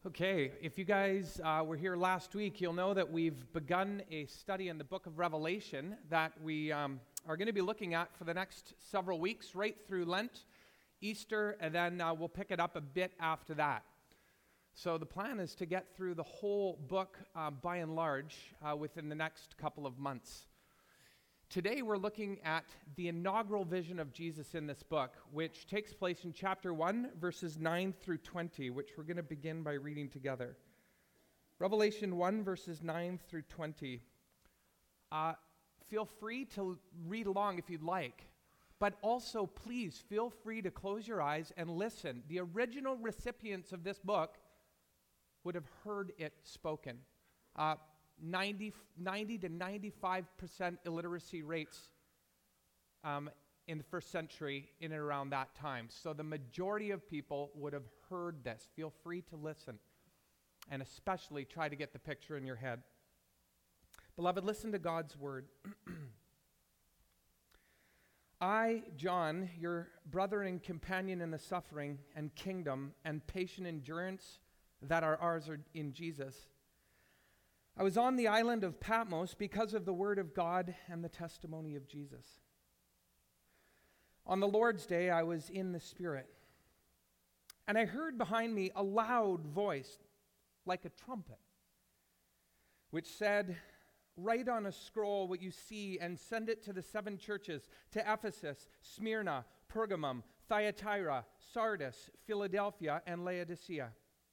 Okay, if you guys were here last week, you'll know that we've begun a study in the book of Revelation that we are going to be looking at for the next several weeks, right through Lent, Easter, and then we'll pick it up a bit after that. So the plan is to get through the whole book by and large within the next couple of months. Today we're looking at the inaugural vision of Jesus in this book, which takes place in chapter 1, verses 9 through 20, which we're going to begin by reading together. Revelation 1, verses 9 through 20. Feel free to read along if you'd like, but also please feel free to close your eyes and listen. The original recipients of this book would have heard it spoken. 90 to 95% illiteracy rates in the first century in and around that time. So the majority of people would have heard this. Feel free to listen and especially try to get the picture in your head. Beloved, listen to God's word. I, John, your brother and companion in the suffering and kingdom and patient endurance that are ours in Jesus, I was on the island of Patmos because of the word of God and the testimony of Jesus. On the Lord's day, I was in the Spirit, and I heard behind me a loud voice like a trumpet, which said, "Write on a scroll what you see and send it to the 7 churches, to Ephesus, Smyrna, Pergamum, Thyatira, Sardis, Philadelphia, and Laodicea."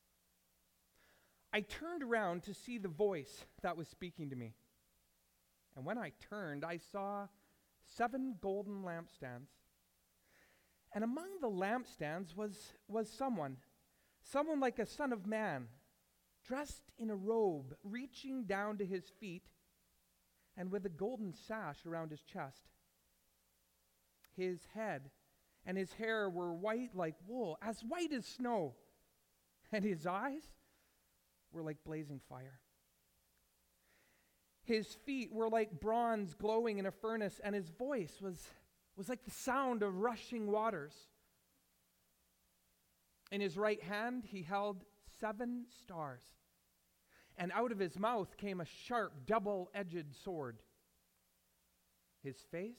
I turned around to see the voice that was speaking to me. And when I turned, I saw 7 golden lampstands. And among the lampstands was someone like a son of man, dressed in a robe reaching down to his feet and with a golden sash around his chest. His head and his hair were white like wool, as white as snow, and his eyes were like blazing fire. His feet were like bronze glowing in a furnace, and his voice was like the sound of rushing waters. In his right hand he held 7 stars, and out of his mouth came a sharp, double-edged sword. His face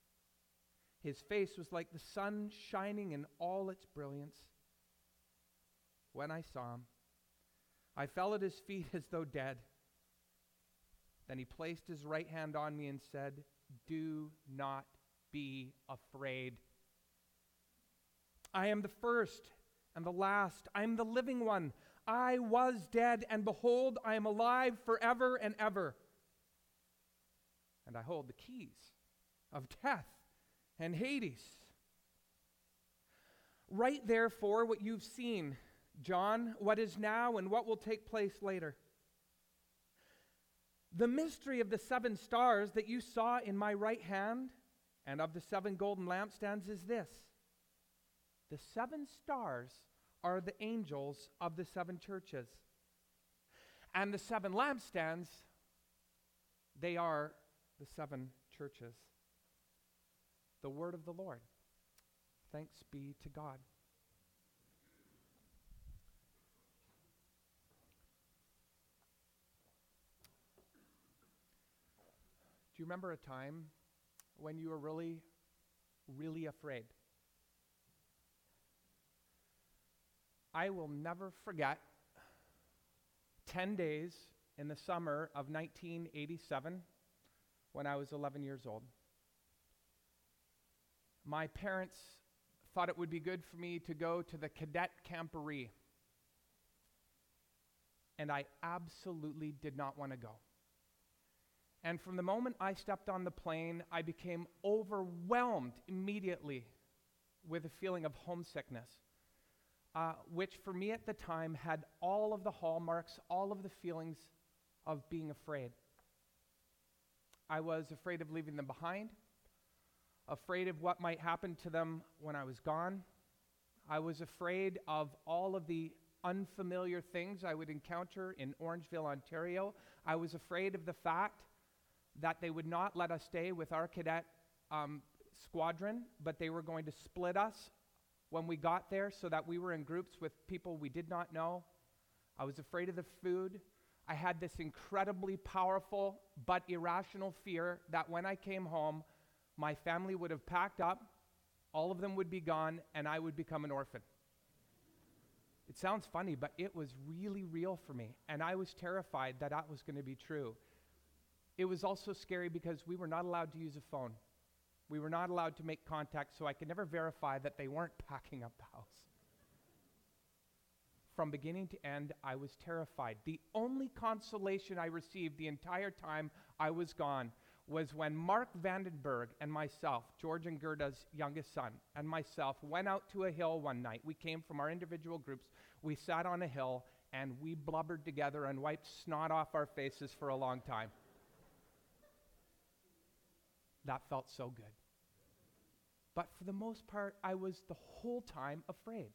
was like the sun shining in all its brilliance. When I saw him, I fell at his feet as though dead. Then he placed his right hand on me and said, "Do not be afraid. I am the first and the last. I am the living one. I was dead, and behold, I am alive forever and ever. And I hold the keys of death and Hades. Write therefore what you've seen, John, what is now and what will take place later. The mystery of the 7 stars that you saw in my right hand and of the 7 golden lampstands is this: the 7 stars are the angels of the 7 churches, and the 7 lampstands, they are the 7 churches." The word of the Lord. Thanks be to God. Do you remember a time when you were really, really afraid? I will never forget 10 days in the summer of 1987 when I was 11 years old. My parents thought it would be good for me to go to the cadet camporee, and I absolutely did not want to go. And from the moment I stepped on the plane, I became overwhelmed immediately with a feeling of homesickness, which for me at the time had all of the hallmarks, all of the feelings of being afraid. I was afraid of leaving them behind, afraid of what might happen to them when I was gone. I was afraid of all of the unfamiliar things I would encounter in Orangeville, Ontario. I was afraid of the fact that they would not let us stay with our cadet squadron, but they were going to split us when we got there so that we were in groups with people we did not know. I was afraid of the food. I had this incredibly powerful but irrational fear that when I came home, my family would have packed up, all of them would be gone, and I would become an orphan. It sounds funny, but it was really real for me, and I was terrified that that was going to be true. It was also scary because we were not allowed to use a phone. We were not allowed to make contact, so I could never verify that they weren't packing up the house. From beginning to end, I was terrified. The only consolation I received the entire time I was gone was when Mark Vandenberg and myself, George and Gerda's youngest son, and myself went out to a hill one night. We came from our individual groups. We sat on a hill, and we blubbered together and wiped snot off our faces for a long time. That felt so good. But for the most part, I was the whole time afraid.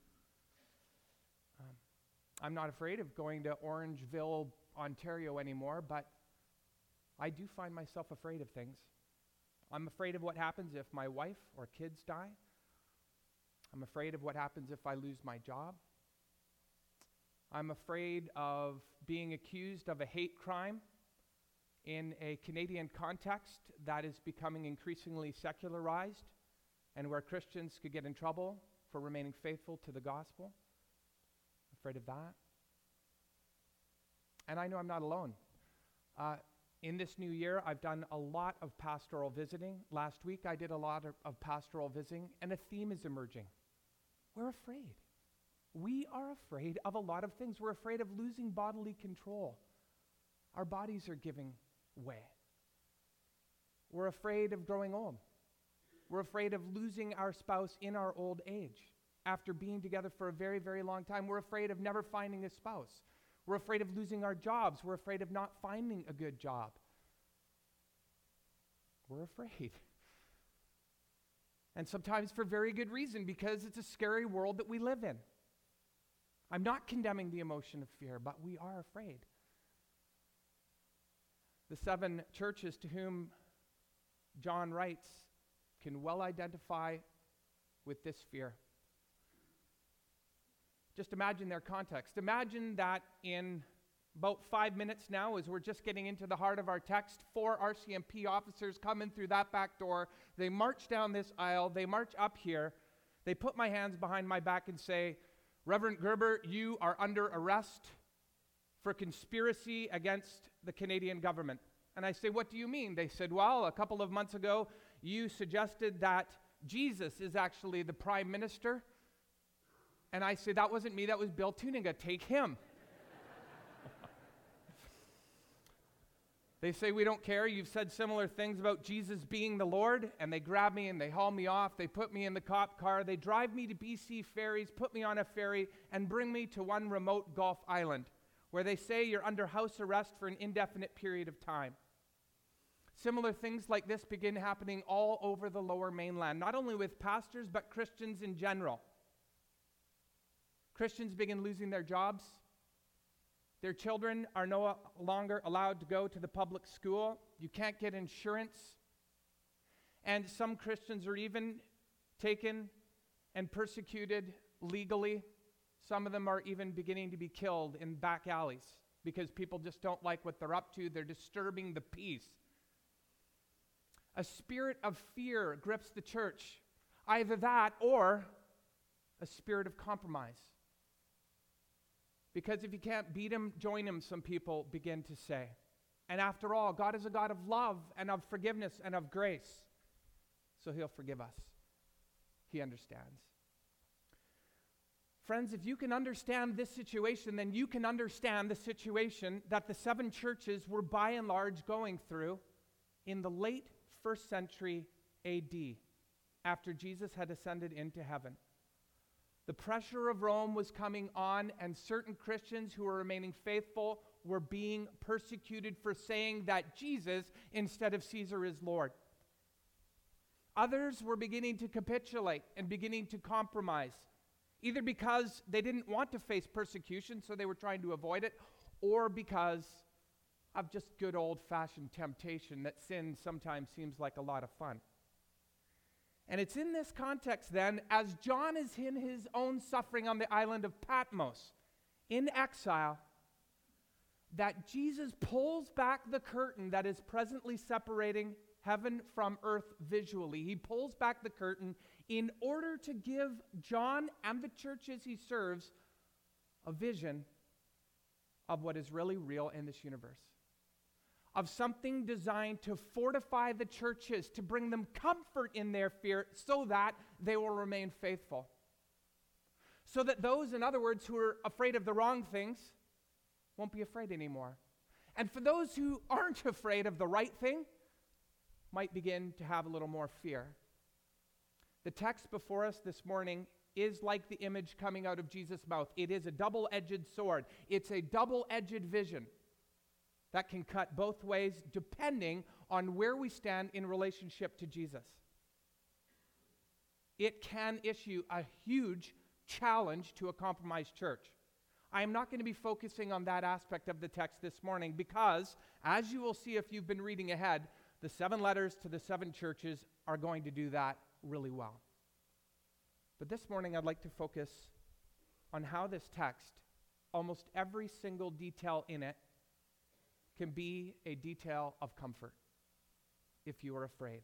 I'm not afraid of going to Orangeville, Ontario anymore, but I do find myself afraid of things. I'm afraid of what happens if my wife or kids die. I'm afraid of what happens if I lose my job. I'm afraid of being accused of a hate crime in a Canadian context that is becoming increasingly secularized and where Christians could get in trouble for remaining faithful to the gospel. Afraid of that. And I know I'm not alone. In this new year, I've done a lot of pastoral visiting. Last week, I did a lot of pastoral visiting, and a theme is emerging. We're afraid. We are afraid of a lot of things. We're afraid of losing bodily control. Our bodies are giving way. We're afraid of growing old. We're afraid of losing our spouse in our old age. After being together for a very, very long time, we're afraid of never finding a spouse. We're afraid of losing our jobs. We're afraid of not finding a good job. We're afraid. And sometimes for very good reason, because it's a scary world that we live in. I'm not condemning the emotion of fear, but we are afraid. The 7 churches to whom John writes can well identify with this fear. Just imagine their context. Imagine that in about 5 minutes now, as we're just getting into the heart of our text, 4 RCMP officers come in through that back door. They march down this aisle. They march up here. They put my hands behind my back and say, "Reverend Gerber, you are under arrest for conspiracy against the Canadian government." And I say, "What do you mean?" They said, "Well, a couple of months ago, you suggested that Jesus is actually the Prime Minister." And I say, "That wasn't me, that was Bill Tuninga. Take him." They say, "We don't care. You've said similar things about Jesus being the Lord." And they grab me and they haul me off. They put me in the cop car. They drive me to BC Ferries, put me on a ferry, and bring me to one remote Gulf island where they say you're under house arrest for an indefinite period of time. Similar things like this begin happening all over the Lower Mainland, not only with pastors, but Christians in general. Christians begin losing their jobs. Their children are no longer allowed to go to the public school. You can't get insurance. And some Christians are even taken and persecuted legally. Some of them are even beginning to be killed in back alleys because people just don't like what they're up to. They're disturbing the peace. A spirit of fear grips the church. Either that or a spirit of compromise. Because if you can't beat him, join him, some people begin to say. And after all, God is a God of love and of forgiveness and of grace. So he'll forgive us. He understands. Friends, if you can understand this situation, then you can understand the situation that the 7 churches were by and large going through in the late 1st century AD, after Jesus had ascended into heaven. The pressure of Rome was coming on, and certain Christians who were remaining faithful were being persecuted for saying that Jesus, instead of Caesar, is Lord. Others were beginning to capitulate and beginning to compromise, either because they didn't want to face persecution, so they were trying to avoid it, or because of just good old-fashioned temptation that sin sometimes seems like a lot of fun. And it's in this context then, as John is in his own suffering on the island of Patmos, in exile, that Jesus pulls back the curtain that is presently separating heaven from earth visually. He pulls back the curtain in order to give John and the churches he serves a vision of what is really real in this universe, of something designed to fortify the churches, to bring them comfort in their fear so that they will remain faithful. So that those, in other words, who are afraid of the wrong things won't be afraid anymore. And for those who aren't afraid of the right thing, might begin to have a little more fear. The text before us this morning is like the image coming out of Jesus' mouth. It is a double-edged sword. It's a double-edged vision that can cut both ways depending on where we stand in relationship to Jesus. It can issue a huge challenge to a compromised church. I am not going to be focusing on that aspect of the text this morning because, as you will see if you've been reading ahead, the 7 letters to the 7 churches are going to do that really well. But this morning I'd like to focus on how this text, almost every single detail in it, can be a detail of comfort if you are afraid.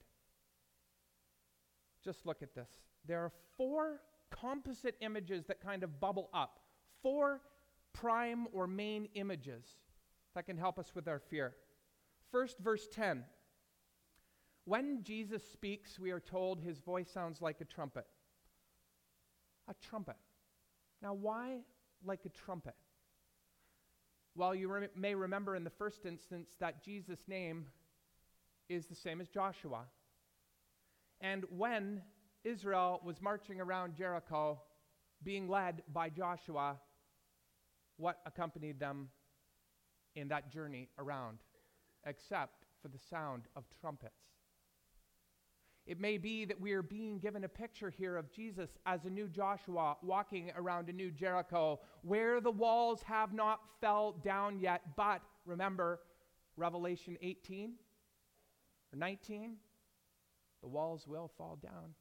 Just look at this. There are 4 composite images that kind of bubble up. 4 prime or main images that can help us with our fear. First, verse 10. When Jesus speaks, we are told his voice sounds like a trumpet. A trumpet. Now, why like a trumpet? Well, you may remember in the first instance that Jesus' name is the same as Joshua. And when Israel was marching around Jericho, being led by Joshua, what accompanied them in that journey around, except for the sound of trumpets? It may be that we are being given a picture here of Jesus as a new Joshua walking around a new Jericho where the walls have not fell down yet. But remember, Revelation 18 or 19, the walls will fall down.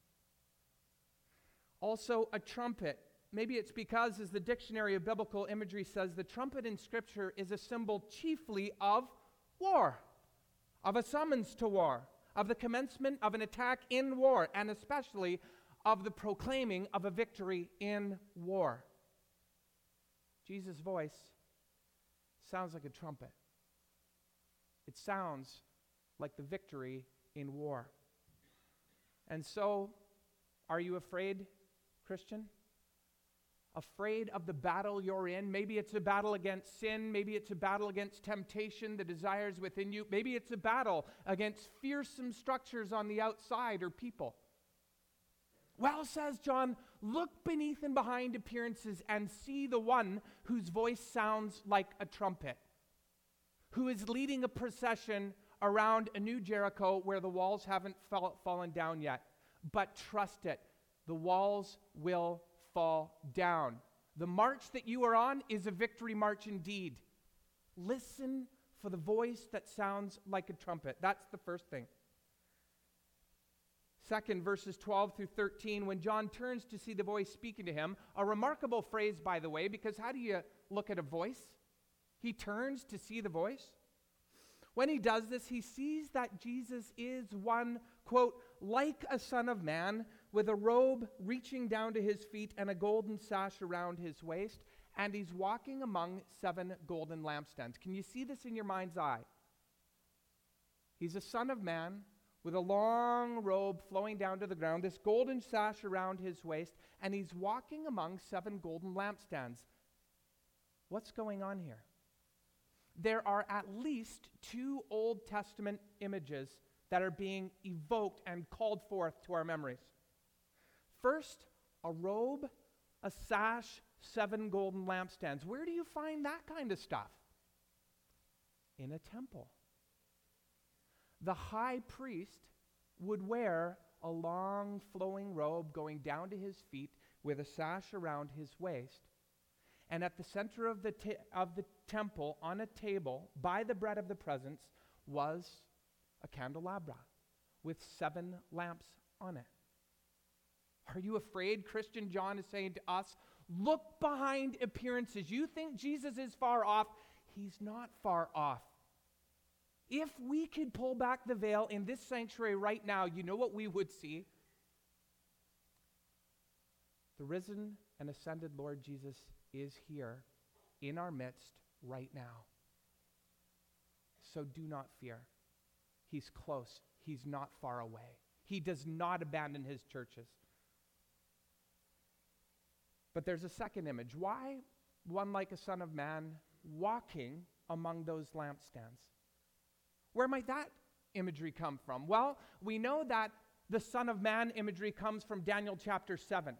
Also, a trumpet. Maybe it's because, as the Dictionary of Biblical Imagery says, the trumpet in Scripture is a symbol chiefly of war, of a summons to war, of the commencement of an attack in war, and especially of the proclaiming of a victory in war. Jesus' voice sounds like a trumpet. It sounds like the victory in war. And so, are you afraid, Christian? Afraid of the battle you're in? Maybe it's a battle against sin. Maybe it's a battle against temptation, the desires within you. Maybe it's a battle against fearsome structures on the outside or people. Well, says John, look beneath and behind appearances and see the one whose voice sounds like a trumpet, who is leading a procession around a new Jericho where the walls haven't fallen down yet. But trust it, the walls will fall down. The march that you are on is a victory march indeed. Listen for the voice that sounds like a trumpet. That's the first thing. Second, verses 12 through 13, when John turns to see the voice speaking to him, a remarkable phrase, by the way, because how do you look at a voice? He turns to see the voice. When he does this, he sees that Jesus is one, quote, like a son of man, with a robe reaching down to his feet and a golden sash around his waist, and he's walking among 7 golden lampstands. Can you see this in your mind's eye? He's a son of man with a long robe flowing down to the ground, this golden sash around his waist, and he's walking among 7 golden lampstands. What's going on here? There are at least 2 Old Testament images that are being evoked and called forth to our memories. First, a robe, a sash, 7 golden lampstands. Where do you find that kind of stuff? In a temple. The high priest would wear a long flowing robe going down to his feet with a sash around his waist. And at the center of the temple, on a table by the bread of the presence, was a candelabra with 7 lamps on it. Are you afraid? Christian John is saying to us, Look behind appearances. You think Jesus is far off. He's not far off. If we could pull back the veil in this sanctuary right now, you know what we would see? The risen and ascended Lord Jesus is here in our midst right now. So do not fear. He's close. He's not far away. He does not abandon his churches. But there's a second image. Why one like a son of man walking among those lampstands? Where might that imagery come from? Well, we know that the Son of Man imagery comes from Daniel chapter 7.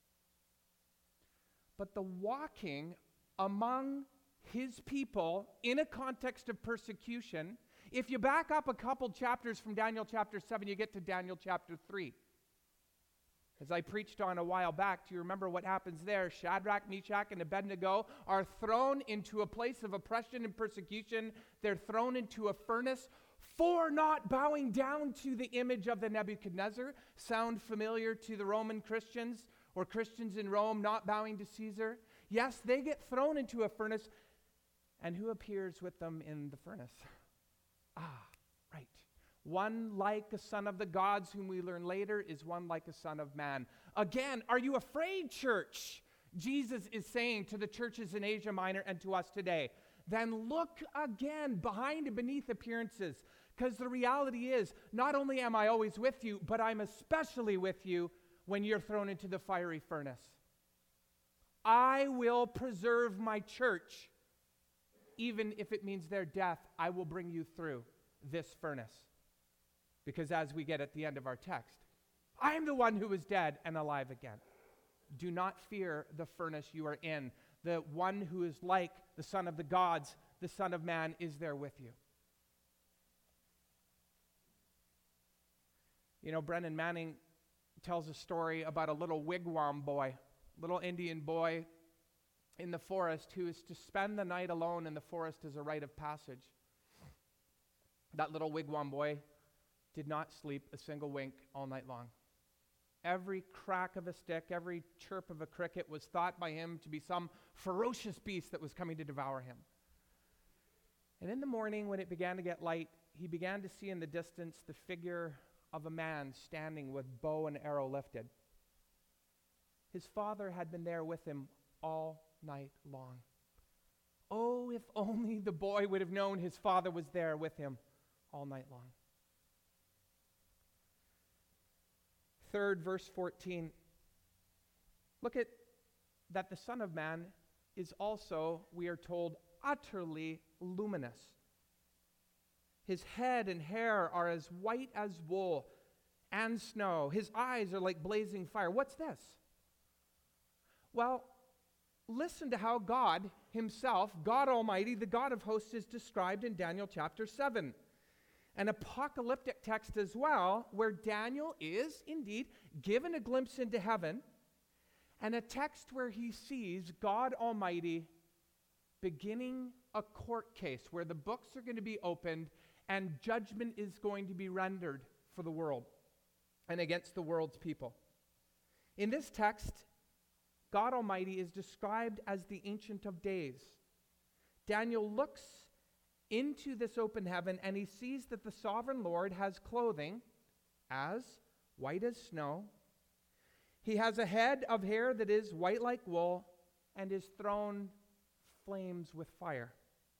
But the walking among his people in a context of persecution, if you back up a couple chapters from Daniel chapter 7, you get to Daniel chapter 3. As I preached on a while back, do you remember what happens there? Shadrach, Meshach, and Abednego are thrown into a place of oppression and persecution. They're thrown into a furnace for not bowing down to the image of the Nebuchadnezzar. Sound familiar to the Roman Christians or Christians in Rome not bowing to Caesar? Yes, they get thrown into a furnace. And who appears with them in the furnace? Right. One like a son of the gods, whom we learn later, is one like a son of man. Again, are you afraid, church? Jesus is saying to the churches in Asia Minor and to us today. Then look again behind and beneath appearances. Because the reality is, not only am I always with you, but I'm especially with you when you're thrown into the fiery furnace. I will preserve my church. Even if it means their death, I will bring you through this furnace. Because as we get at the end of our text, I am the one who is dead and alive again. Do not fear the furnace you are in. The one who is like the Son of the gods, the Son of Man, is there with you. You know, Brennan Manning tells a story about a little wigwam boy, little Indian boy in the forest who is to spend the night alone in the forest as a rite of passage. That little wigwam boy did not sleep a single wink all night long. Every crack of a stick, every chirp of a cricket was thought by him to be some ferocious beast that was coming to devour him. And in the morning, when it began to get light, he began to see in the distance the figure of a man standing with bow and arrow lifted. His father had been there with him all night long. Oh, if only the boy would have known his father was there with him all night long. Third, verse 14. Look at that the Son of Man is also, we are told, utterly luminous. His head and hair are as white as wool and snow. His eyes are like blazing fire. What's this? Well, listen to how God himself, God Almighty, the God of hosts, is described in Daniel chapter 7. An apocalyptic text as well, where Daniel is indeed given a glimpse into heaven, and a text where he sees God Almighty beginning a court case where the books are going to be opened and judgment is going to be rendered for the world and against the world's people. In this text, God Almighty is described as the Ancient of Days. Daniel looks into this open heaven and he sees that the sovereign Lord has clothing as white as snow. He has a head of hair that is white like wool, and his throne flames with fire.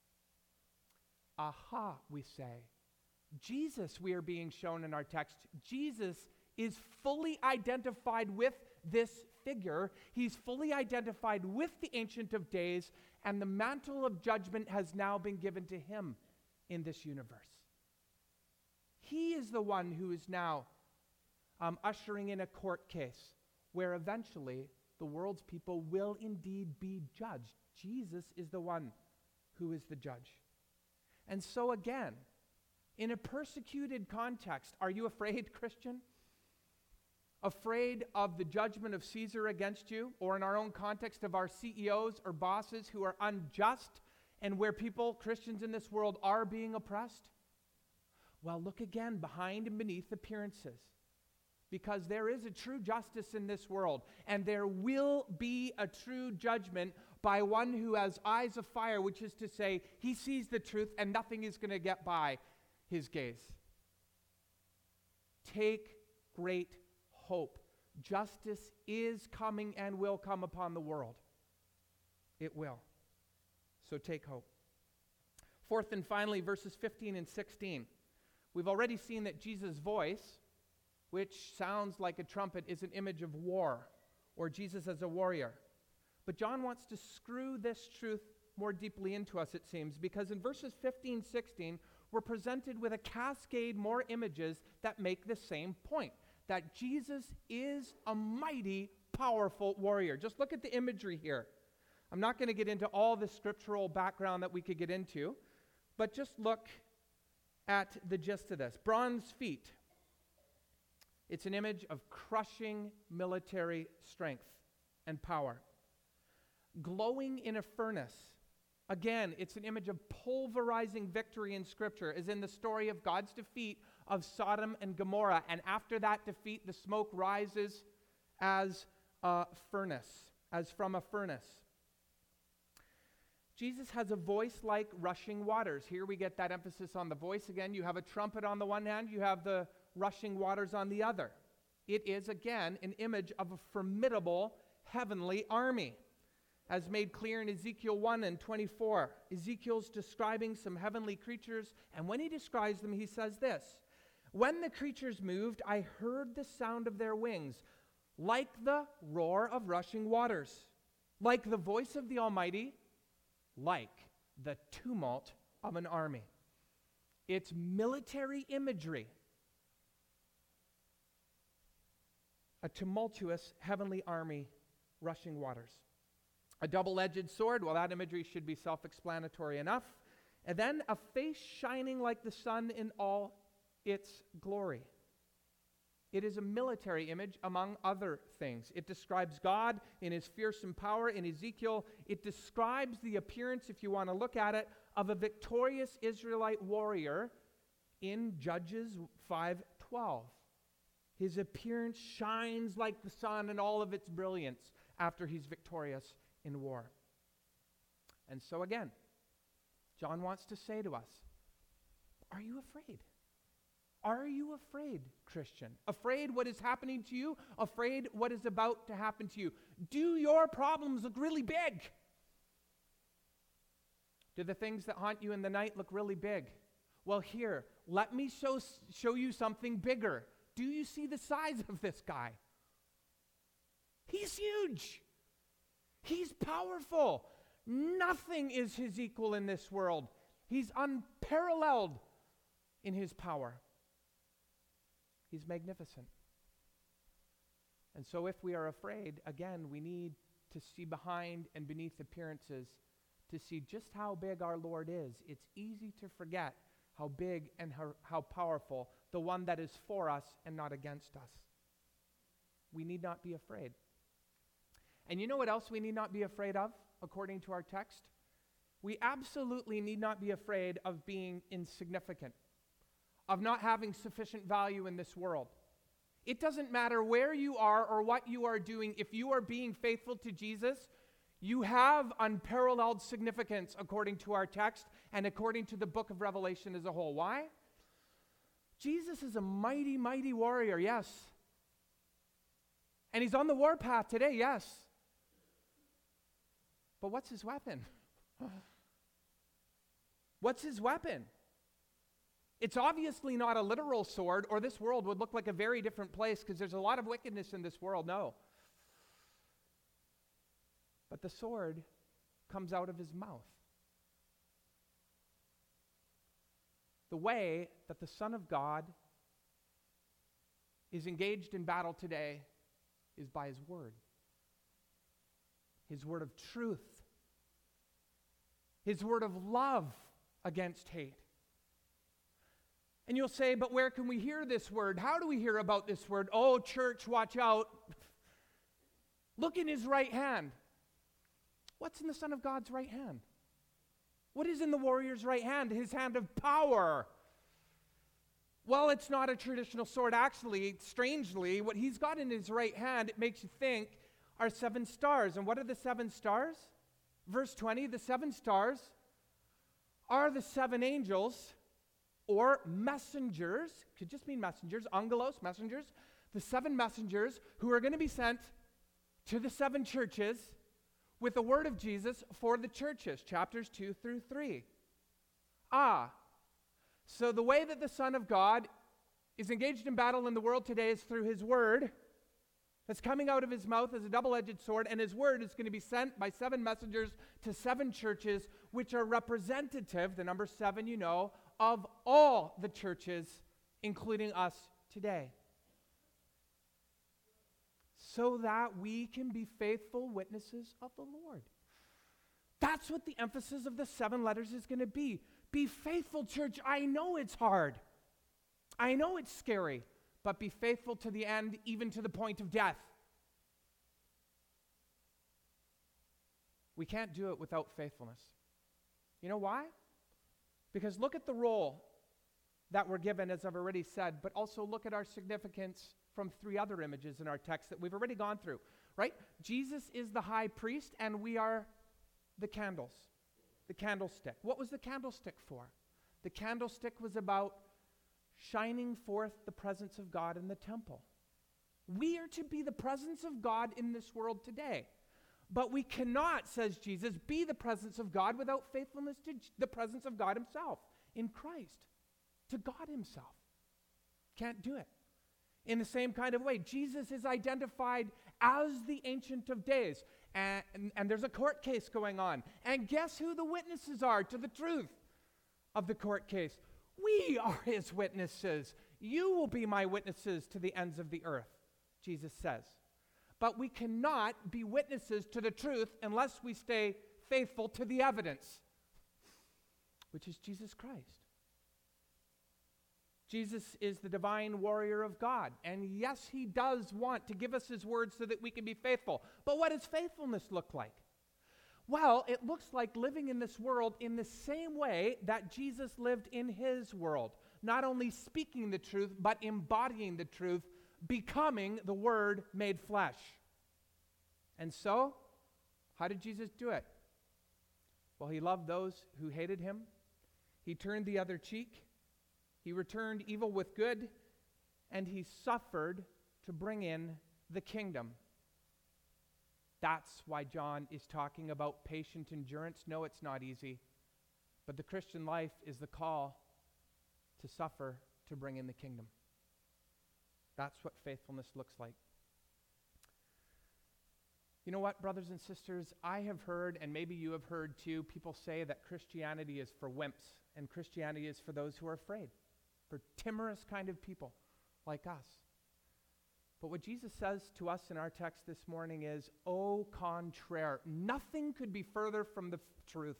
Aha, we say. Jesus, we are being shown in our text. Jesus is fully identified with this figure. He's fully identified with the Ancient of Days, and the mantle of judgment has now been given to him in this universe. He is the one who is now ushering in a court case where eventually the world's people will indeed be judged. Jesus is the one who is the judge. And so again, in a persecuted context, are you afraid, Christian? Afraid of the judgment of Caesar against you, or in our own context of our CEOs or bosses who are unjust and where people, Christians in this world, are being oppressed? Well, look again behind and beneath appearances. because there is a true justice in this world, and there will be a true judgment by one who has eyes of fire, which is to say, he sees the truth and nothing is going to get by his gaze. Take great hope. Justice is coming and will come upon the world. It will. So take hope. Fourth and finally, verses 15 and 16. We've already seen that Jesus' voice, which sounds like a trumpet, is an image of war, or Jesus as a warrior. But John wants to screw this truth more deeply into us, it seems, because in verses 15, 16, we're presented with a cascade more images that make the same point, that Jesus is a mighty, powerful warrior. Just look at the imagery here. I'm not going to get into all the scriptural background that we could get into, but just look at the gist of this. Bronze feet. It's an image of crushing military strength and power. Glowing in a furnace. Again, it's an image of pulverizing victory in Scripture, as in the story of God's defeat of Sodom and Gomorrah. And after that defeat, the smoke rises as a furnace, as from a furnace. Jesus has a voice like rushing waters. Here we get that emphasis on the voice again. You have a trumpet on the one hand, you have the rushing waters on the other. It is, again, an image of a formidable heavenly army, as made clear in Ezekiel 1 and 24. Ezekiel's describing some heavenly creatures, and when he describes them, he says this: "When the creatures moved, I heard the sound of their wings, like the roar of rushing waters, like the voice of the Almighty, like the tumult of an army." It's military imagery. A tumultuous heavenly army rushing waters. A double-edged sword, well, that imagery should be self-explanatory enough. And then a face shining like the sun in all its glory. It is a military image, among other things. It describes God in his fearsome power. In Ezekiel, it describes the appearance, if you want to look at it, of a victorious Israelite warrior in Judges 5:12. His appearance shines like the sun in all of its brilliance after he's victorious in war. And so again, John wants to say to us, are you afraid? Are you afraid, Christian? Afraid what is happening to you? Afraid what is about to happen to you? Do your problems look really big? Do the things that haunt you in the night look really big? Well, here, let me show you something bigger. Do you see the size of this guy? He's huge. He's powerful. Nothing is his equal in this world. He's unparalleled in his power. He's magnificent. And so if we are afraid, again, we need to see behind and beneath appearances to see just how big our Lord is. It's easy to forget how big and how powerful the one that is for us and not against us. We need not be afraid. And you know what else we need not be afraid of, according to our text? We absolutely need not be afraid of being insignificant, of not having sufficient value in this world. It doesn't matter where you are or what you are doing. If you are being faithful to Jesus, you have unparalleled significance, according to our text and according to the book of Revelation as a whole. Why? Jesus is a mighty, mighty warrior, yes. And he's on the warpath today, yes. But what's his weapon? What's his weapon? It's obviously not a literal sword, or this world would look like a very different place, because there's a lot of wickedness in this world, no. But the sword comes out of his mouth. The way that the Son of God is engaged in battle today is by his word. His word of truth. His word of love against hate. And you'll say, but where can we hear this word? How do we hear about this word? Oh, church, watch out. Look in his right hand. What's in the Son of God's right hand? What is in the warrior's right hand? His hand of power. Well, it's not a traditional sword. Actually, strangely, what he's got in his right hand, it makes you think, are 7 stars. And what are the 7 stars? Verse 20, the 7 stars are the 7 angels or messengers. Could just mean messengers, angelos, messengers. The 7 messengers who are going to be sent to the 7 churches with the word of Jesus for the churches, chapters 2 through 3. So the way that the Son of God is engaged in battle in the world today is through his word that's coming out of his mouth as a double-edged sword, and his word is going to be sent by 7 messengers to 7 churches, which are representative, the number 7 you know, of all the churches, including us today. So that we can be faithful witnesses of the Lord. That's what the emphasis of the 7 letters is going to be. Be faithful, church. I know it's hard. I know it's scary, but be faithful to the end, even to the point of death. We can't do it without faithfulness. You know why? Because look at the role that we're given, as I've already said, but also look at our significance from 3 other images in our text that we've already gone through, right? Jesus is the high priest, and we are the candles, the candlestick. What was the candlestick for? The candlestick was about shining forth the presence of God in the temple. We are to be the presence of God in this world today. But we cannot, says Jesus, be the presence of God without faithfulness to the presence of God himself in Christ, to God himself. Can't do it. In the same kind of way, Jesus is identified as the Ancient of Days. And there's a court case going on. And guess who the witnesses are to the truth of the court case? We are his witnesses. You will be my witnesses to the ends of the earth, Jesus says. But we cannot be witnesses to the truth unless we stay faithful to the evidence, which is Jesus Christ. Jesus is the divine warrior of God. And yes, he does want to give us his word so that we can be faithful. But what does faithfulness look like? Well, it looks like living in this world in the same way that Jesus lived in his world. Not only speaking the truth, but embodying the truth, becoming the Word made flesh. And so, how did Jesus do it? Well, he loved those who hated him. He turned the other cheek. He returned evil with good, and he suffered to bring in the kingdom. That's why John is talking about patient endurance. No, it's not easy. But the Christian life is the call to suffer to bring in the kingdom. That's what faithfulness looks like. You know what, brothers and sisters? I have heard, and maybe you have heard too, people say that Christianity is for wimps, and Christianity is for those who are afraid, for timorous kind of people like us. But what Jesus says to us in our text this morning is, au contraire. Nothing could be further from the truth.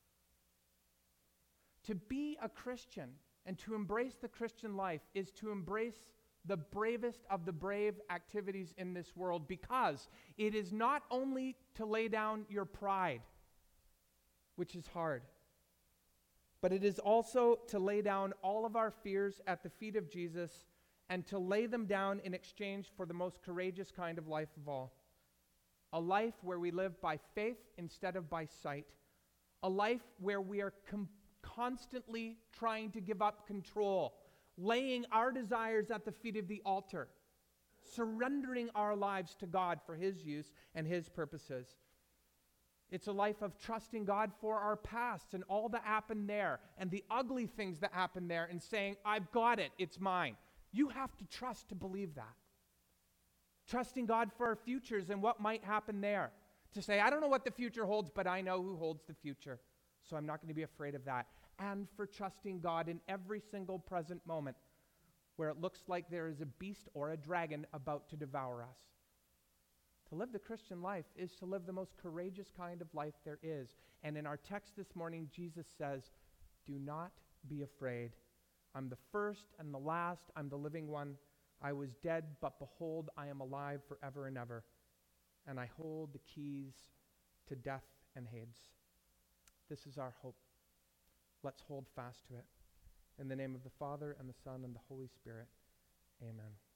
To be a Christian and to embrace the Christian life is to embrace the bravest of the brave activities in this world, because it is not only to lay down your pride, which is hard, but it is also to lay down all of our fears at the feet of Jesus and to lay them down in exchange for the most courageous kind of life of all. A life where we live by faith instead of by sight. A life where we are constantly trying to give up control, laying our desires at the feet of the altar, surrendering our lives to God for his use and his purposes. It's a life of trusting God for our past and all that happened there and the ugly things that happened there and saying, I've got it, it's mine. You have to trust to believe that. Trusting God for our futures and what might happen there. To say, I don't know what the future holds, but I know who holds the future. So I'm not going to be afraid of that. And for trusting God in every single present moment where it looks like there is a beast or a dragon about to devour us. To live the Christian life is to live the most courageous kind of life there is. And in our text this morning, Jesus says, do not be afraid. I'm the first and the last. I'm the living one. I was dead, but behold, I am alive forever and ever. And I hold the keys to death and Hades. This is our hope. Let's hold fast to it. In the name of the Father, and the Son, and the Holy Spirit, amen.